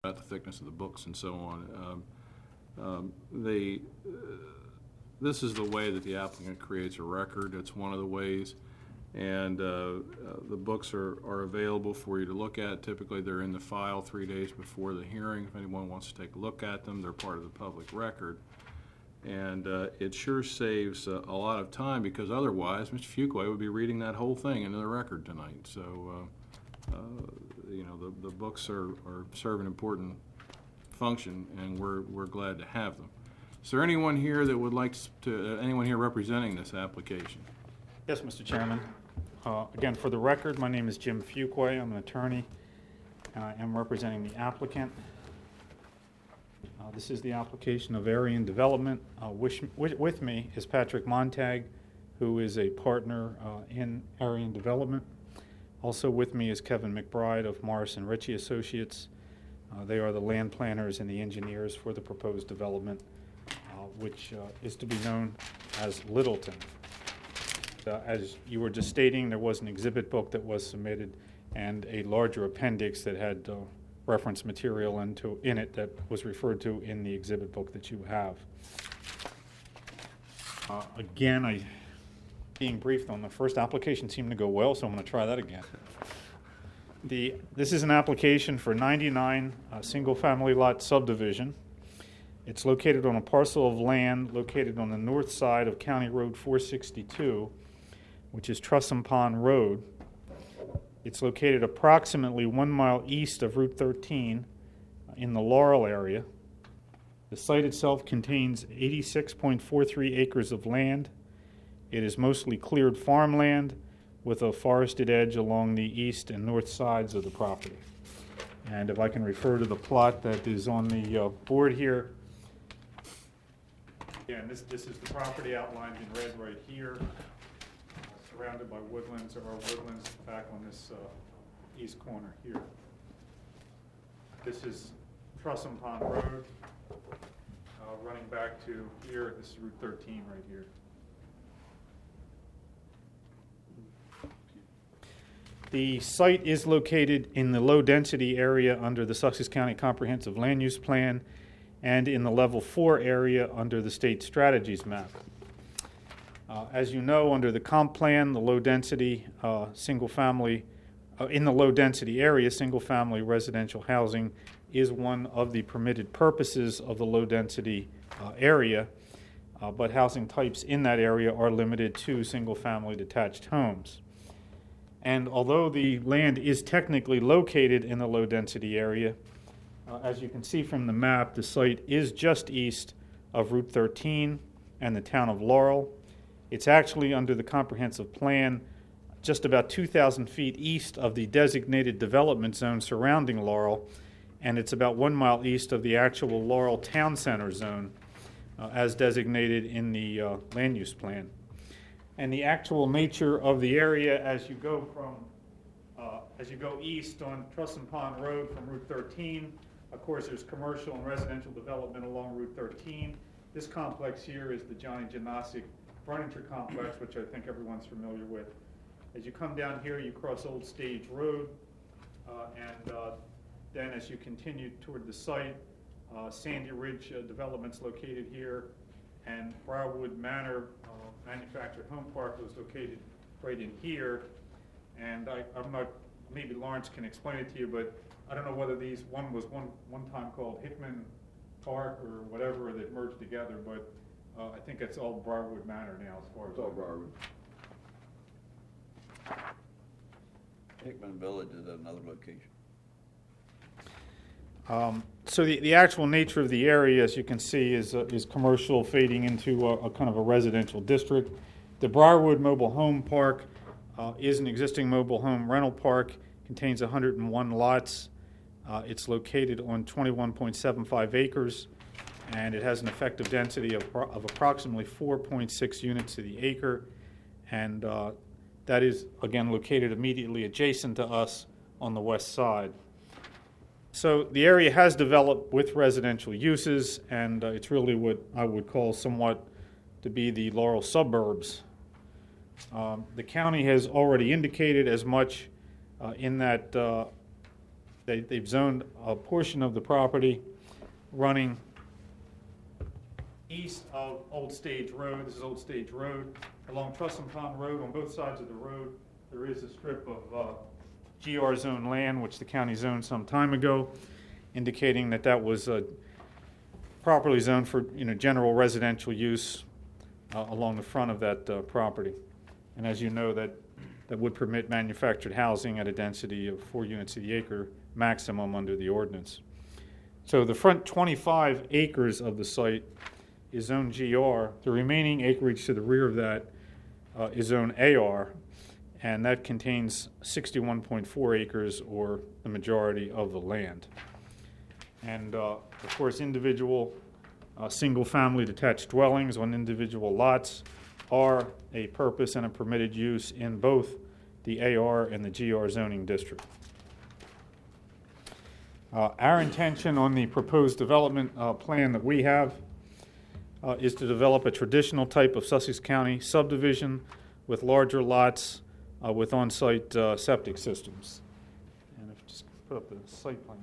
about the thickness of the books and so on. They this is the way that the applicant creates a record. It's one of the ways. And the books are available for you to look at. Typically, they're in the file 3 days before the hearing. If anyone wants to take a look at them, they're part of the public record. And it sure saves a lot of time, because otherwise, Mr. Fuqua would be reading that whole thing into the record tonight. So, the books are serve an important function, and we're glad to have them. Is there anyone here that would like to, anyone here representing this application? Yes, Mr. Chairman. Again, for the record, my name is Jim Fuqua. I'm an attorney, and I am representing the applicant. This is the application of Aryan Development. With me is Patrick Montag, who is a partner in Aryan Development. Also with me is Kevin McBride of Morrison Ritchie Associates. They are the land planners and the engineers for the proposed development, which is to be known as Littleton. As you were just stating, there was an exhibit book that was submitted and a larger appendix that had reference material in it that was referred to in the exhibit book that you have. Again, being briefed on the first application seemed to go well, so I'm going to try that again. This is an application for 99 single-family lot subdivision. It's located on a parcel of land located on the north side of County Road 462, which is Trussam Pond Road. It's located approximately 1 mile east of Route 13 in the Laurel area. The site itself contains 86.43 acres of land. It is mostly cleared farmland with a forested edge along the east and north sides of the property. And if I can refer to the plot that is on the board here. Again, this is the property outlined in red right here. Surrounded by woodlands. There are woodlands back on this east corner here. This is Trussam Pond Road, running back to here. This is Route 13 right here. The site is located in the low-density area under the Sussex County Comprehensive Land Use Plan and in the Level 4 area under the State Strategies Map. As you know, under the comp plan, the low-density single-family, in the low-density area, single-family residential housing is one of the permitted purposes of the low-density area, but housing types in that area are limited to single-family detached homes. And although the land is technically located in the low-density area, as you can see from the map, the site is just east of Route 13 and the town of Laurel. It's actually under the comprehensive plan just about 2,000 feet east of the designated development zone surrounding Laurel, and it's about 1 mile east of the actual Laurel Town Center zone as designated in the land use plan. And the actual nature of the area as you go east on Trussam Pond Road from Route 13, of course there's commercial and residential development along Route 13. This complex here is the Johnny Gymnastic Furniture Complex, which I think everyone's familiar with. As you come down here, you cross Old Stage Road, and then as you continue toward the site, Sandy Ridge Development's located here, and Briarwood Manor Manufactured Home Park was located right in here. And I'm not, maybe Lawrence can explain it to you, but I don't know whether these, one was one time called Hickman Park or whatever that merged together, but I think it's all Briarwood Manor now as far as. It's all Briarwood. Hickman Village is at another location. So the actual nature of the area, as you can see, is commercial fading into a kind of a residential district. The Briarwood Mobile Home Park is an existing mobile home rental park, contains 101 lots. It's located on 21.75 acres, and it has an effective density of approximately 4.6 units to the acre, and that is, again, located immediately adjacent to us on the west side. So the area has developed with residential uses, and it's really what I would call somewhat to be the Laurel suburbs. The county has already indicated as much in that they've zoned a portion of the property running east of Old Stage Road. This is Old Stage Road. Along Trusson Pond Road, on both sides of the road, there is a strip of GR zone land, which the county zoned some time ago, indicating that that was properly zoned for general residential use along the front of that property. And as you know, that would permit manufactured housing at a density of 4 units to the acre maximum under the ordinance. So the front 25 acres of the site is zone GR. The remaining acreage to the rear of that is zone AR, and that contains 61.4 acres, or the majority of the land. And of course, individual single-family detached dwellings on individual lots are a purpose and a permitted use in both the AR and the GR zoning district. Our intention on the proposed development plan that we have is to develop a traditional type of Sussex County subdivision with larger lots with on-site septic systems. And if you just put up the site plan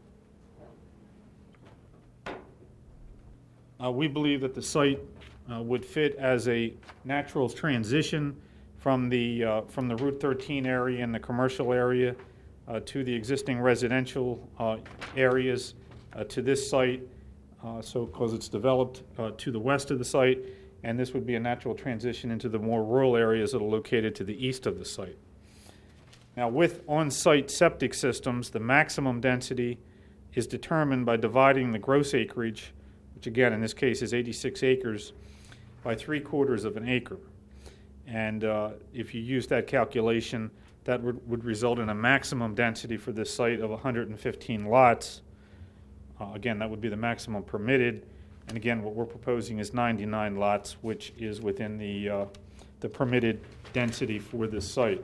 here. We believe that the site would fit as a natural transition from the Route 13 area and the commercial area to the existing residential areas to this site. So because it's developed to the west of the site, and this would be a natural transition into the more rural areas that are located to the east of the site. Now, with on-site septic systems, the maximum density is determined by dividing the gross acreage, which again in this case is 86 acres, by 3/4 of an acre. And if you use that calculation, that would result in a maximum density for this site of 115 lots. Again, that would be the maximum permitted. And again, what we're proposing is 99 lots, which is within the permitted density for this site.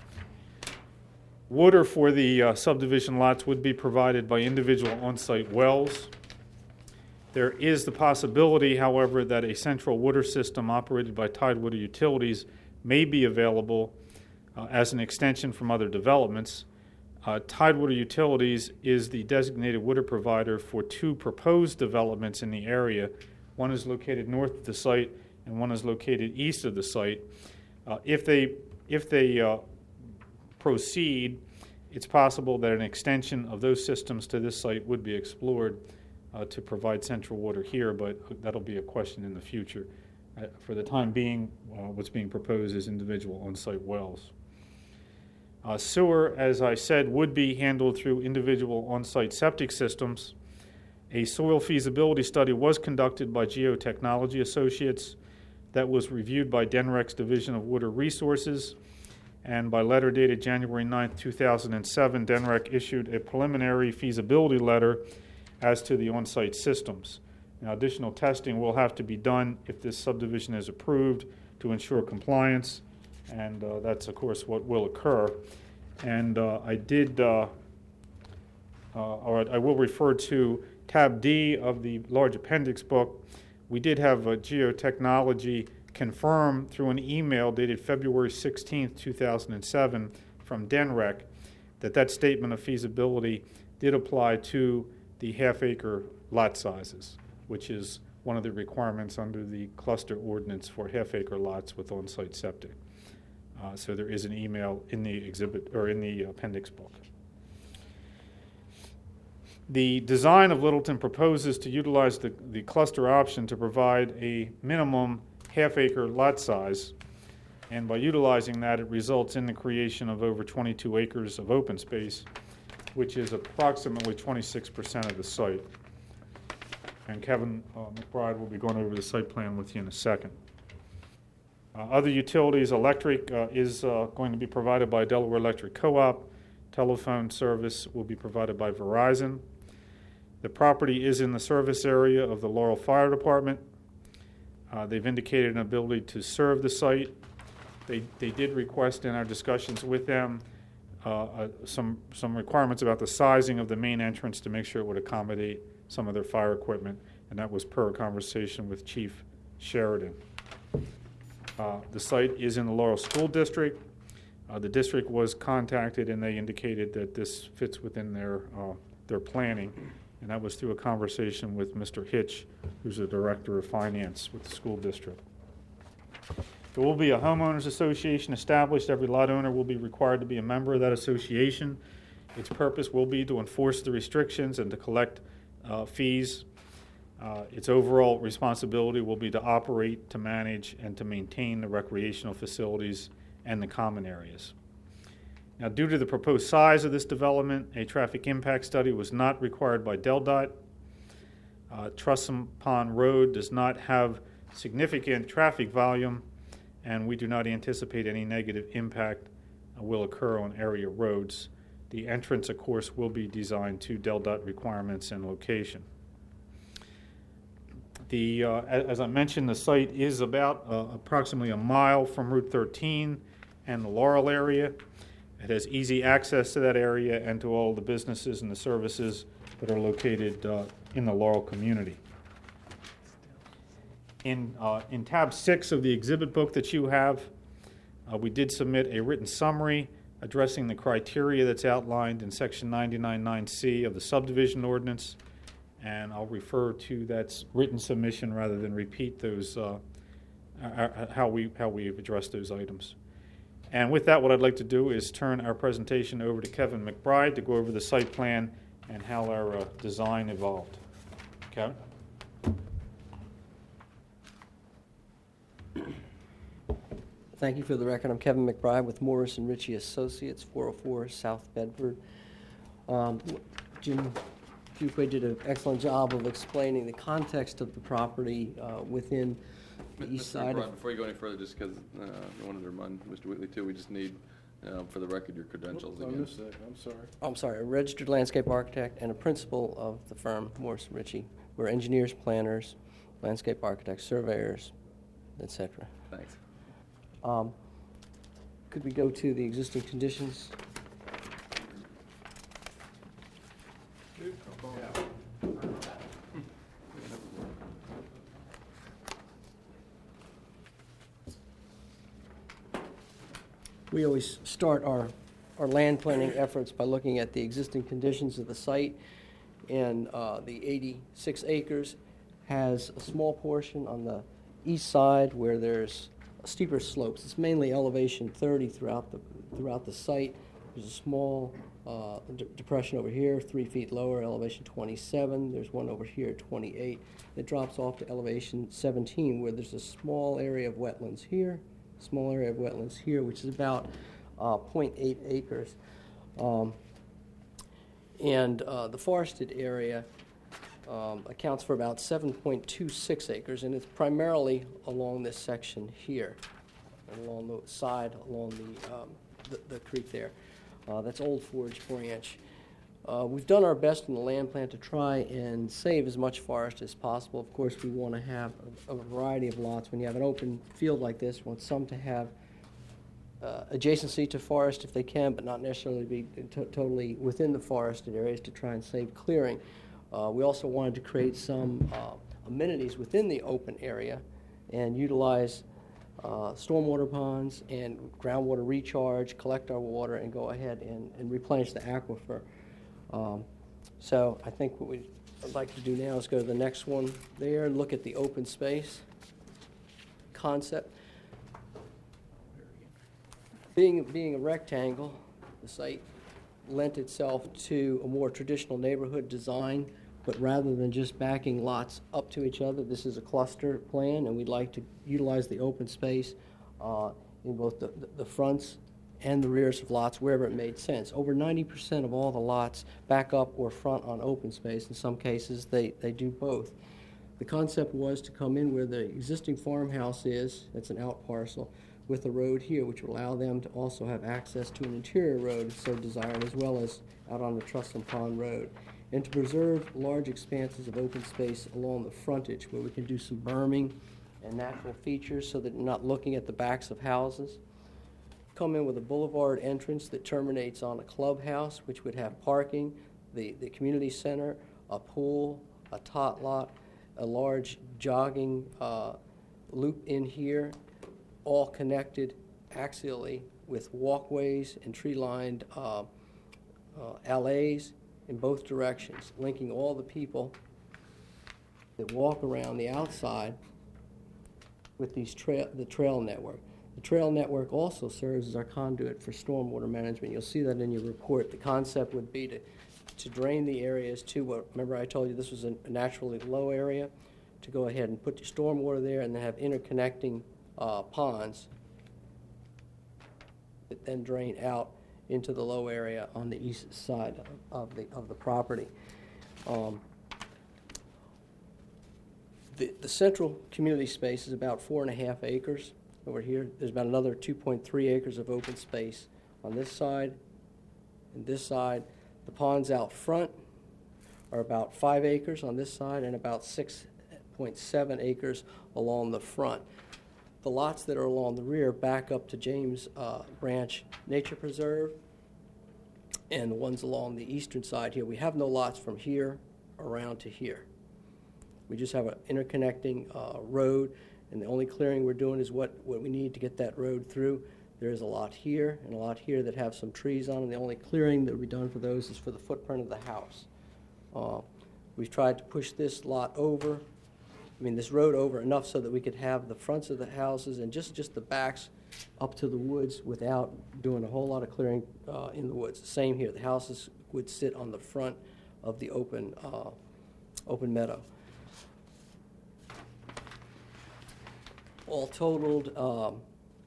Water for the subdivision lots would be provided by individual on-site wells. There is the possibility, however, that a central water system operated by Tidewater Utilities may be available as an extension from other developments. Tidewater Utilities is the designated water provider for 2 proposed developments in the area. One is located north of the site, and one is located east of the site. If they proceed, it's possible that an extension of those systems to this site would be explored to provide central water here, but that'll be a question in the future. For the time being, what's being proposed is individual on-site wells. Sewer, as I said, would be handled through individual on-site septic systems. A soil feasibility study was conducted by Geotechnology Associates that was reviewed by DENREC's Division of Water Resources, and by letter dated January 9, 2007, DENREC issued a preliminary feasibility letter as to the on-site systems. Now, additional testing will have to be done if this subdivision is approved to ensure compliance, and that's, of course, what will occur. And I will refer to tab D of the large appendix book. We did have Geotechnology confirm through an email dated February 16, 2007 from DENREC that statement of feasibility did apply to the half-acre lot sizes, which is one of the requirements under the cluster ordinance for half-acre lots with on-site septic. So there is an email in the exhibit or in the appendix book. The design of Littleton proposes to utilize the cluster option to provide a minimum half-acre lot size, and by utilizing that, it results in the creation of over 22 acres of open space, which is approximately 26% of the site. And Kevin McBride will be going over the site plan with you in a second. Other utilities, electric is going to be provided by Delaware Electric Co-op. Telephone service will be provided by Verizon. The property is in the service area of the Laurel Fire Department. They've indicated an ability to serve the site. They did request in our discussions with them some requirements about the sizing of the main entrance to make sure it would accommodate some of their fire equipment, and that was per conversation with Chief Sheridan. The site is in the Laurel School District. The district was contacted, and they indicated that this fits within their planning, and that was through a conversation with Mr. Hitch, who's the director of finance with the school district. There will be a homeowners association established. Every lot owner will be required to be a member of that association. Its purpose will be to enforce the restrictions and to collect fees. Its overall responsibility will be to operate, to manage, and to maintain the recreational facilities and the common areas. Now, due to the proposed size of this development, a traffic impact study was not required by DelDOT. Trussom Pond Road does not have significant traffic volume, and we do not anticipate any negative impact will occur on area roads. The entrance, of course, will be designed to DelDOT requirements and location. As I mentioned, the site is about approximately a mile from Route 13 and the Laurel area. It has easy access to that area and to all the businesses and the services that are located in the Laurel community. In tab 6 of the exhibit book that you have, we did submit a written summary addressing the criteria that's outlined in Section 99.9C of the subdivision ordinance, and I'll refer to that written submission rather than repeat those how we've addressed those items. And with that, what I'd like to do is turn our presentation over to Kevin McBride to go over the site plan and how our design evolved. Kevin? Thank you. For the record, I'm Kevin McBride with Morris and Ritchie Associates, 404 South Bedford. Jim Fuqua did an excellent job of explaining the context of the property within the east side. Before you go any further, just because I wanted to remind Mr. Whitley too, we just need, for the record, your credentials I again. missed that. I'm sorry. I'm sorry, a registered landscape architect and a principal of the firm, Morris and Ritchie. We're engineers, planners, landscape architects, surveyors, etc. Thanks. Could we go to the existing conditions? We always start our land planning efforts by looking at the existing conditions of the site, and the 86 acres has a small portion on the east side where there's steeper slopes. It's mainly elevation 30 throughout the site. There's a small depression over here, 3 feet lower, elevation 27. There's one over here at 28. It drops off to elevation 17, where there's a small area of wetlands here, which is about 0.8 acres. The forested area accounts for about 7.26 acres, and it's primarily along this section here, and along the side, along the creek there. That's Old Forge Branch. We've done our best in the land plan to try and save as much forest as possible. Of course, we want to have a variety of lots. When you have an open field like this, we want some to have adjacency to forest if they can, but not necessarily be totally within the forested areas to try and save clearing. We also wanted to create some amenities within the open area and utilize stormwater ponds and groundwater recharge, collect our water, and go ahead and replenish the aquifer. So I think what I'd like to do now is go to the next one there and look at the open space concept. Being a rectangle, the site lent itself to a more traditional neighborhood design, but rather than just backing lots up to each other, this is a cluster plan, and we'd like to utilize the open space in both the fronts and the rears of lots wherever it made sense. Over 90% of all the lots back up or front on open space. In some cases, they do both. The concept was to come in where the existing farmhouse is, that's an out parcel, with a road here, which would allow them to also have access to an interior road if so desired, as well as out on the Trussom Pond Road, and to preserve large expanses of open space along the frontage where we can do some berming and natural features so that you're not looking at the backs of houses. Come in with a boulevard entrance that terminates on a clubhouse, which would have parking, the community center, a pool, a tot lot, a large jogging loop in here, all connected axially with walkways and tree-lined allées in both directions, linking all the people that walk around the outside with these the trail network. The trail network also serves as our conduit for stormwater management. You'll see that in your report. The concept would be to drain the areas to what, remember I told you this was a naturally low area, to go ahead and put your stormwater there and then have interconnecting ponds that then drain out into the low area on the east side of the property. The central community space is about 4.5 acres over here. There's about another 2.3 acres of open space on this side and this side. The ponds out front are about 5 acres on this side and about 6.7 acres along the front. The lots that are along the rear back up to James Branch Nature Preserve, and the ones along the eastern side here, we have no lots from here around to here. We just have an interconnecting road, and the only clearing we're doing is what we need to get that road through. There is a lot here and a lot here that have some trees on them. The only clearing that will be done for those is for the footprint of the house. We've tried to push this lot over, this road over enough so that we could have the fronts of the houses and just the backs up to the woods without doing a whole lot of clearing in the woods. Same here. The houses would sit on the front of the open meadow. All totaled,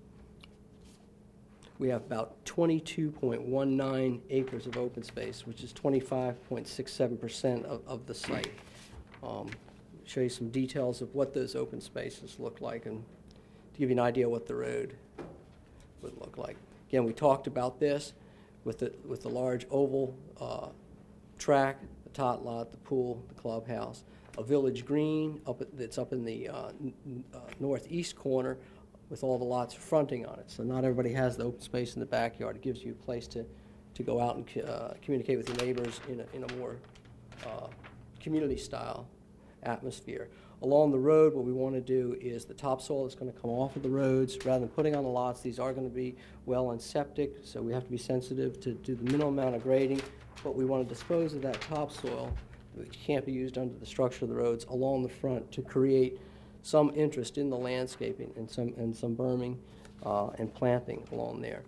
we have about 22.19 acres of open space, which is 25.67% of the site. Show you some details of what those open spaces look like and to give you an idea what the road would look like. Again, we talked about this with the large oval track, the tot lot, the pool, the clubhouse, a village green that's up in the northeast corner with all the lots fronting on it. So not everybody has the open space in the backyard. It gives you a place to go out and communicate with your neighbors in a more community-style atmosphere. Along the road, what we want to do is the topsoil that's going to come off of the roads, rather than putting on the lots, these are going to be well and septic, so we have to be sensitive to do the minimum amount of grading, but we want to dispose of that topsoil, which can't be used under the structure of the roads, along the front to create some interest in the landscaping and some berming and planting along there.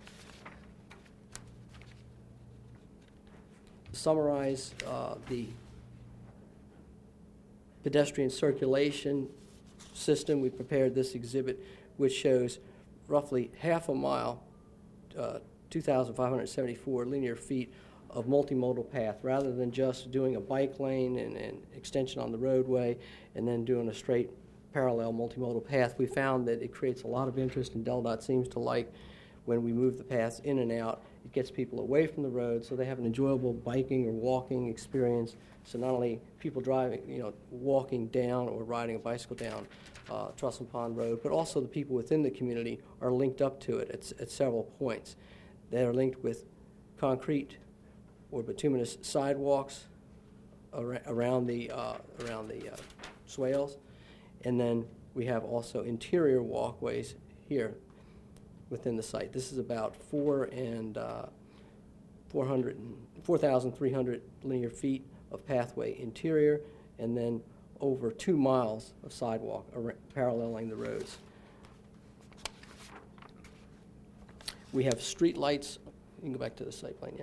To summarize the pedestrian circulation system, we prepared this exhibit, which shows roughly half a mile, 2,574 linear feet of multimodal path, rather than just doing a bike lane and extension on the roadway and then doing a straight parallel multimodal path. We found that it creates a lot of interest, and DelDOT seems to like when we move the paths in and out. It gets people away from the road so they have an enjoyable biking or walking experience. So not only people driving, walking down or riding a bicycle down Trussell Pond Road, but also the people within the community are linked up to it at several points. They are linked with concrete or bituminous sidewalks around the swales, and then we have also interior walkways here within the site. This is about 4,300 linear feet of pathway interior, and then over 2 miles of sidewalk paralleling the roads. We have street lights. You can go back to the site plan, yeah.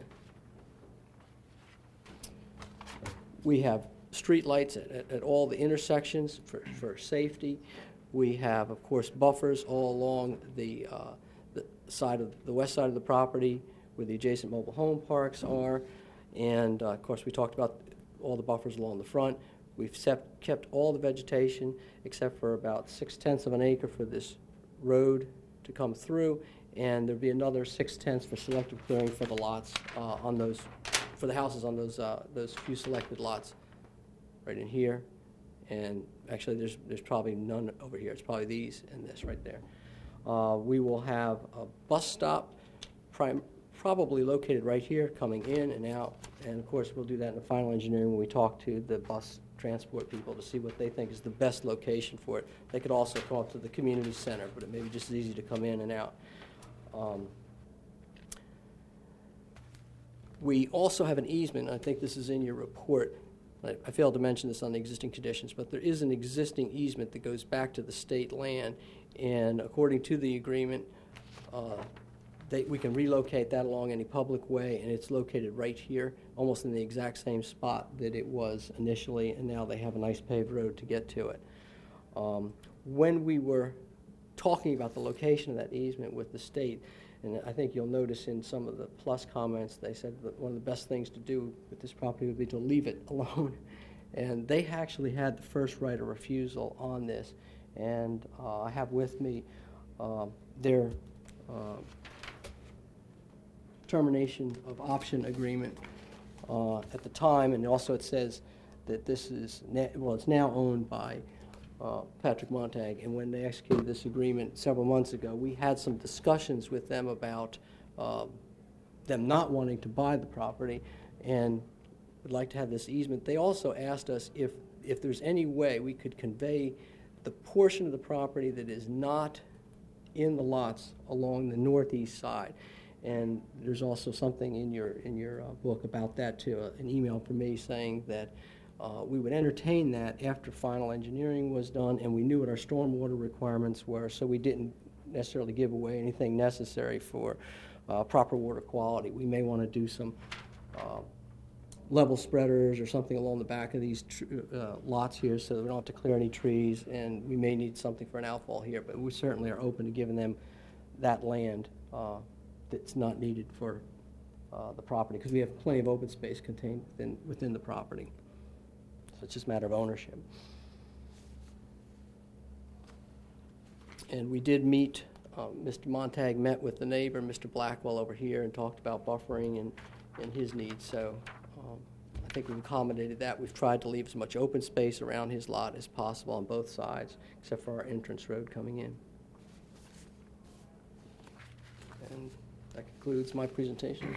We have street lights at all the intersections for safety. We have, of course, buffers all along the west side of the property where the adjacent mobile home parks are. And, of course, we talked about all the buffers along the front. We've kept all the vegetation except for about 6/10 of an acre for this road to come through, and there'll be another 6/10 for selective clearing for the lots for the houses on those few selected lots right in here. And actually, there's probably none over here. It's probably these and this right there. We will have a bus stop probably located right here, coming in and out. And, of course, we'll do that in the final engineering when we talk to the bus transport people to see what they think is the best location for it. They could also come up to the community center, but it may be just as easy to come in and out. We also have an easement, I think this is in your report. I failed to mention this on the existing conditions, but there is an existing easement that goes back to the state land, and according to the agreement, we can relocate that along any public way, and it's located right here, almost in the exact same spot that it was initially, and now they have a nice paved road to get to it. When we were talking about the location of that easement with the state, and I think you'll notice in some of the plus comments, they said that one of the best things to do with this property would be to leave it alone. And they actually had the first right of refusal on this. And I have with me their termination of option agreement at the time, and also it says that this is, it's now owned by Patrick Montag, and when they executed this agreement several months ago, we had some discussions with them about them not wanting to buy the property and would like to have this easement. They also asked us if there's any way we could convey the portion of the property that is not in the lots along the northeast side. And there's also something in your book about that too, an email from me saying that we would entertain that after final engineering was done and we knew what our stormwater requirements were, so we didn't necessarily give away anything necessary for proper water quality. We may want to do some level spreaders or something along the back of these lots here so that we don't have to clear any trees, and we may need something for an outfall here, but we certainly are open to giving them that land that's not needed for the property, because we have plenty of open space contained within the property. So it's just a matter of ownership. And we did meet, Mr. Montag met with the neighbor, Mr. Blackwell, over here, and talked about buffering and his needs. So I think we've accommodated that. We've tried to leave as much open space around his lot as possible on both sides, except for our entrance road coming in. And that concludes my presentation.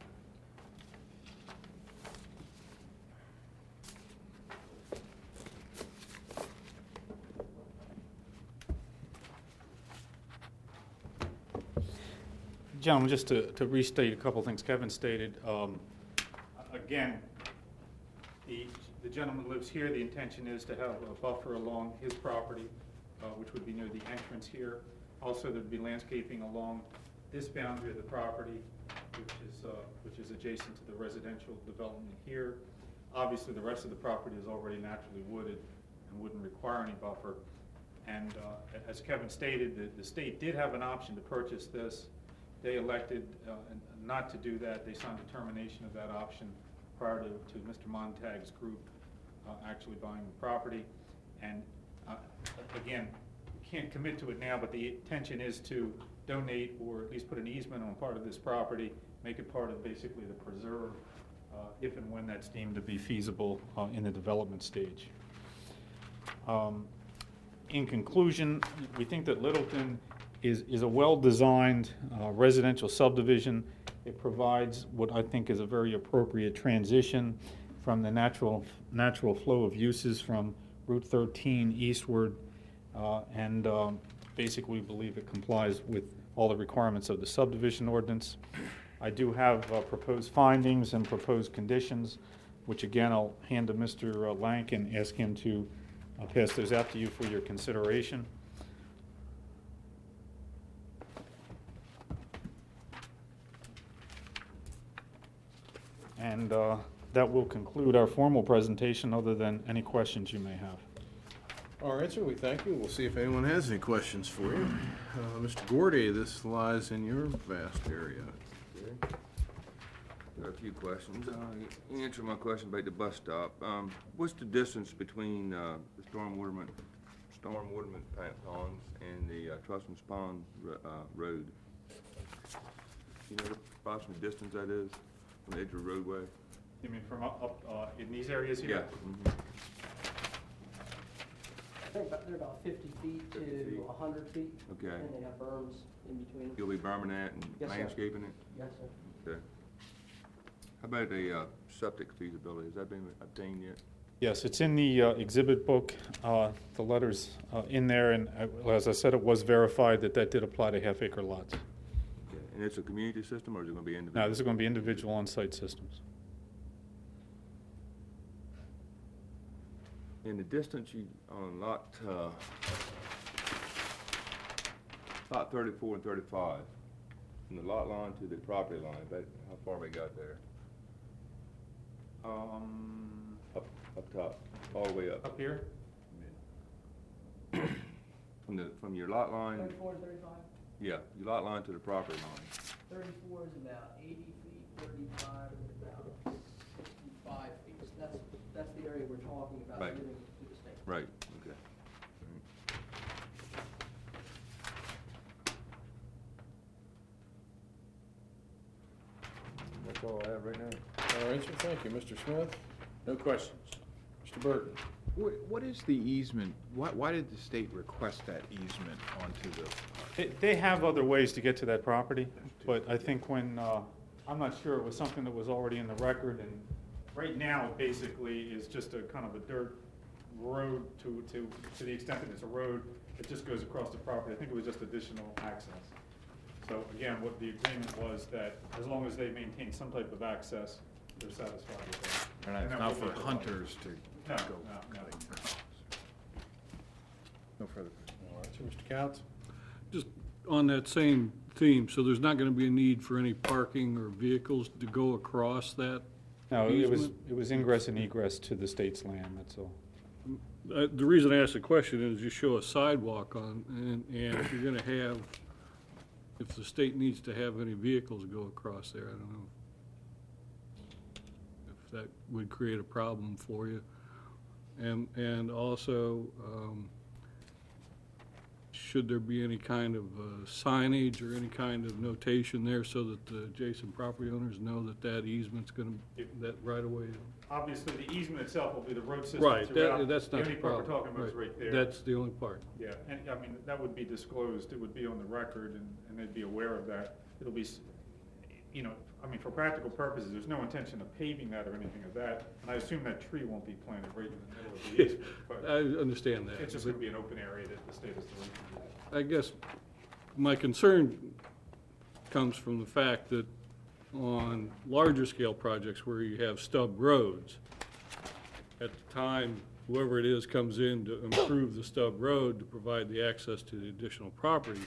Gentlemen, just to restate a couple things Kevin stated. Again, the gentleman lives here. The intention is to have a buffer along his property, which would be near the entrance here. Also, there'd be landscaping along this boundary of the property, which is adjacent to the residential development here. Obviously, the rest of the property is already naturally wooded and wouldn't require any buffer. And as Kevin stated, the state did have an option to purchase this. They elected not to do that. They signed a termination of that option prior to Mr. Montag's group actually buying the property. And again, we can't commit to it now, but the intention is to donate or at least put an easement on part of this property, make it part of basically the preserve if and when that's deemed to be feasible in the development stage. In conclusion, we think that Littleton is a well-designed residential subdivision. It provides what I think is a very appropriate transition from the natural flow of uses from Route 13 eastward, and basically we believe it complies with all the requirements of the subdivision ordinance. I do have proposed findings and proposed conditions, which again I'll hand to Mr. Lank and ask him to pass those out to you for your consideration. And that will conclude our formal presentation, other than any questions you may have. All right, sir, we thank you. We'll see if anyone has any questions for you. Mr. Gordy, this lies in your vast area. Okay. Got a few questions. You answer my question about the bus stop. What's the distance between the Storm Waterman ponds and the Trustman's Pond road? You know the approximate distance that is from the edge of the roadway? You mean from up in these areas here? Yeah. Mm-hmm. I think they're about 50 feet to 50 feet. 100 feet. Okay. And they have berms in between. You'll be berming that and Yes, sir. landscaping it? Yes, sir. Okay. How about a septic feasibility? Has that been obtained yet? Yes, it's in the exhibit book. The letter's in there, and as I said, it was verified that did apply to half-acre lots. Okay. And it's a community system, or is it gonna be individual? Now, this is going to be individual on-site systems. In the distance you, on lot 34 and 35, from the lot line to the property line, how far we got there? Up top, all the way up. Up here? From your lot line, 34 and 35? yeah, your lot line to the property line. 34 is about 80 feet, 35 is about 65 feet. So that's the area we're talking about Right. giving to the state. Right, okay. That's all I have right now. All right, sir, thank you. Mr. Smith? No questions. Mr. Burton? What is the easement? Why did the state request that easement onto the? They have other ways to get to that property, but I think when, I'm not sure, it was something that was already in the record, and right now, basically, is just a kind of a dirt road to the extent that it's a road, it just goes across the property. I think it was just additional access. So again, what the agreement was that as long as they maintain some type of access, they're satisfied with that. And it's then not we'll for look at hunters to No, go no. cutting. No further. All right, sir, Mr. Couts? Just on that same theme, so there's not gonna be a need for any parking or vehicles to go across that? No, easement? it was ingress and egress to the state's land, that's all. The reason I asked the question is you show a sidewalk on, and if you're gonna have, if the state needs to have any vehicles go across there, I don't know if that would create a problem for you. And also, should there be any kind of signage or any kind of notation there so that the adjacent property owners know that that easement's gonna, that right away? Obviously, the easement itself will be the road system Right, throughout. that's not the The only part we're problem. talking about is right there. That's the only part. Yeah, and, I mean, that would be disclosed, it would be on the record, and they'd be aware of that. It'll be, you know, I mean, for practical purposes, there's no intention of paving that or anything of that, and I assume that tree won't be planted right in the middle of the easement, I but understand that. it's just gonna be an open area that the state has to leave. I guess my concern comes from the fact that on larger scale projects where you have stub roads, at the time, whoever it is comes in to improve the stub road to provide the access to the additional property,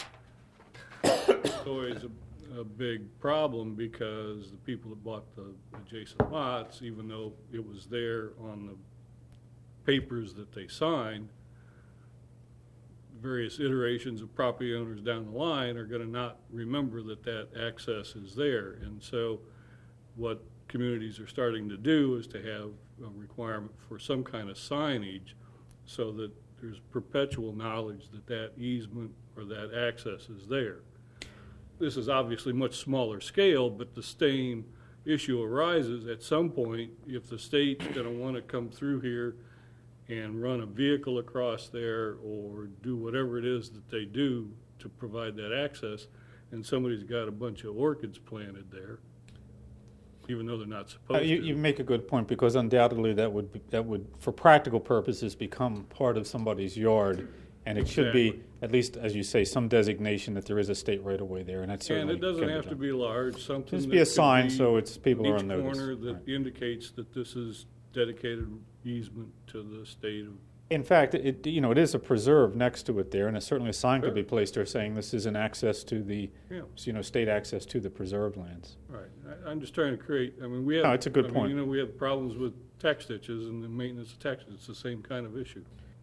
it's always a big problem because the people that bought the adjacent lots, even though it was there on the papers that they signed, various iterations of property owners down the line are gonna not remember that that access is there. And so what communities are starting to do is to have a requirement for some kind of signage so that there's perpetual knowledge that that easement or that access is there. This is obviously much smaller scale, but the same issue arises at some point if the state's gonna wanna come through here and run a vehicle across there or do whatever it is that they do to provide that access, and somebody's got a bunch of orchids planted there, even though they're not supposed You to. make a good point, because undoubtedly that would, for practical purposes, become part of somebody's yard, and it should be, Exactly. at least, as you say, some designation that there is a state right-of-way there, and that's And certainly it doesn't can have to done. be large, something Just that be a could sign be so it's, people are on notice. each corner that Right. indicates that this is dedicated easement to the state of. In fact, it is a preserve next to it there, and certainly a sign could Sure. be placed there saying this is an access to the, Yeah. state access to the preserved lands. Right, I'm just trying to create, I mean, we have. No, it's a good I mean, point. You know, we have problems with tax ditches and the maintenance of taxes, it's the same kind of issue.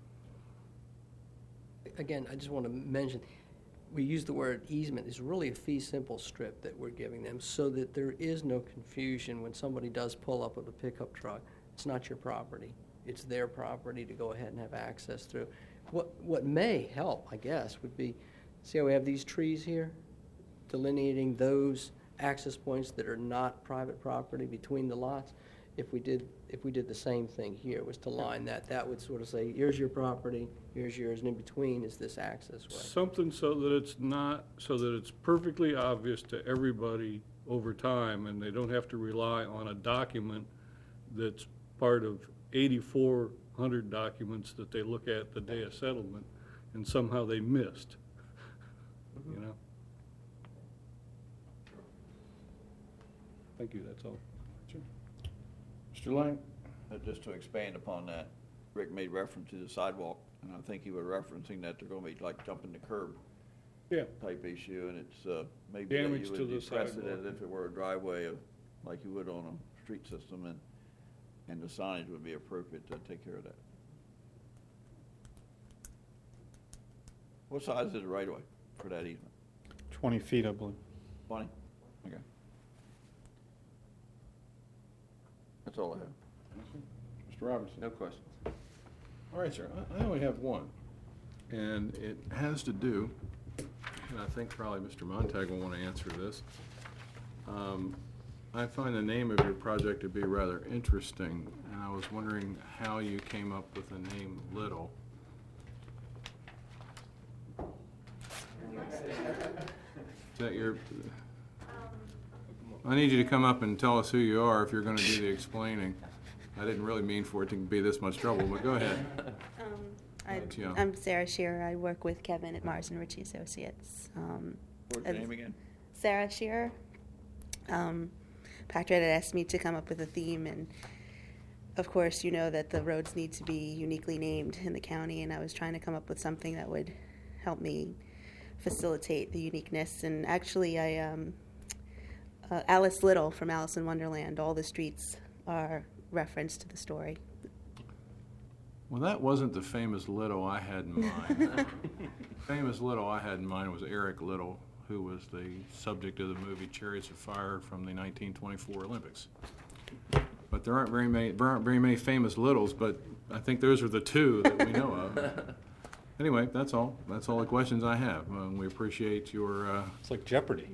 Again, I just want to mention, we use the word easement, it's really a fee simple strip that we're giving them so that there is no confusion when somebody does pull up with a pickup truck. It's not your property, it's their property to go ahead and have access through. What may help, I guess, would be, see how we have these trees here? Delineating those access points that are not private property between the lots. If we did the same thing here, was to line that would sort of say, here's your property, here's yours, and in between is this access way. Something so that it's not, so that it's perfectly obvious to everybody over time, and they don't have to rely on a document that's part of 8,400 documents that they look at the day of settlement, and somehow they missed, you know? Thank you, that's all. Mr. Lang? Just to expand upon that, Rick made reference to the sidewalk, and I think he was referencing that they're gonna be like jumping the curb Yeah. type issue, and it's, maybe that Damage you to would the address it sidewalk. as if it were a driveway, like you would on a street system, and the signage would be appropriate to take care of that. What size is the right of way for that easement? 20 feet, I believe. 20? Okay. That's all I have. Mr. Robertson? No questions. All right, sir. I only have one, and it has to do, and I think probably Mr. Montag will want to answer this. I find the name of your project to be rather interesting, and I was wondering how you came up with the name Little. Is that your? I need you to come up and tell us who you are if you're going to do the explaining. I didn't really mean for it to be this much trouble, but go ahead. Yeah. I'm Sarah Shearer. I work with Kevin at Mars and Ritchie Associates. What's your name again? Sarah Shearer. Patrick had asked me to come up with a theme, and of course, you know that the roads need to be uniquely named in the county, and I was trying to come up with something that would help me facilitate the uniqueness. And actually, Alice Little from Alice in Wonderland, all the streets are referenced to the story. Well, that wasn't the famous Little I had in mind. Famous Little I had in mind was Eric Little, who was the subject of the movie Chariots of Fire from the 1924 Olympics. But there aren't very many famous Littles, but I think those are the two that we know of. Anyway, that's all. That's all the questions I have. We appreciate your It's like Jeopardy.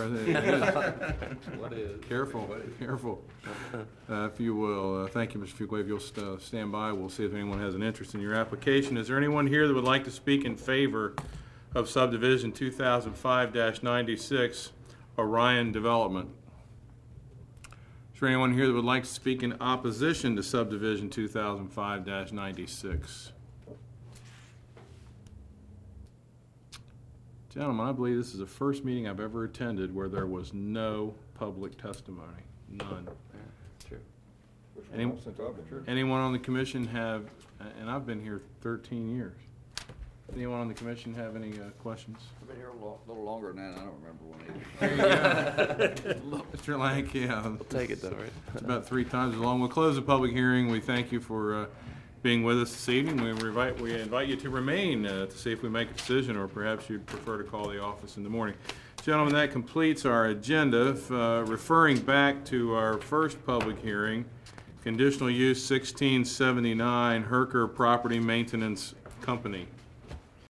What is? Careful, careful. If you will, thank you, Mr. Fuqua. If you'll stand by, we'll see if anyone has an interest in your application. Is there anyone here that would like to speak in favor of subdivision 2005-96, Orion Development? Is there anyone here that would like to speak in opposition to subdivision 2005-96? Gentlemen, I believe this is the first meeting I've ever attended where there was no public testimony. None. True. Anyone on the commission have, and I've been here 13 years, anyone on the commission have any questions? I've been here a little longer than that, I don't remember one either. Mr. Lank, yeah. Take it though, right? It's about 3 times as long. We'll close the public hearing. We thank you for being with us this evening. We invite you to remain to see if we make a decision, or perhaps you'd prefer to call the office in the morning. Gentlemen, that completes our agenda. Referring back to our first public hearing, conditional use 1679, Herker Property Maintenance Company.